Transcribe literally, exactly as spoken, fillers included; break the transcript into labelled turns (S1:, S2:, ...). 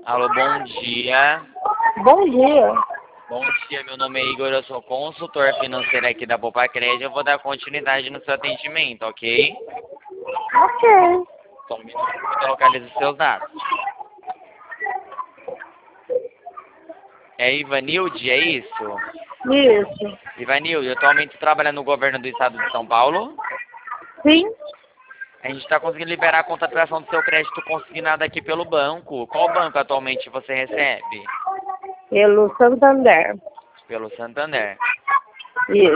S1: Alô, bom dia.
S2: Bom dia.
S1: Bom dia, meu nome é Igor, eu sou consultor financeiro aqui da Poupa Crédito. Eu vou dar continuidade no seu atendimento, ok?
S2: Ok.
S1: Só um minuto que eu localizo os seus dados. É Ivanilde, é isso?
S2: Isso.
S1: Ivanilde, atualmente trabalha no governo do estado de São Paulo.
S2: Sim.
S1: A gente está conseguindo liberar a contratação do seu crédito consignado aqui pelo banco. Qual banco atualmente você recebe?
S2: Pelo Santander.
S1: Pelo Santander.
S2: Isso.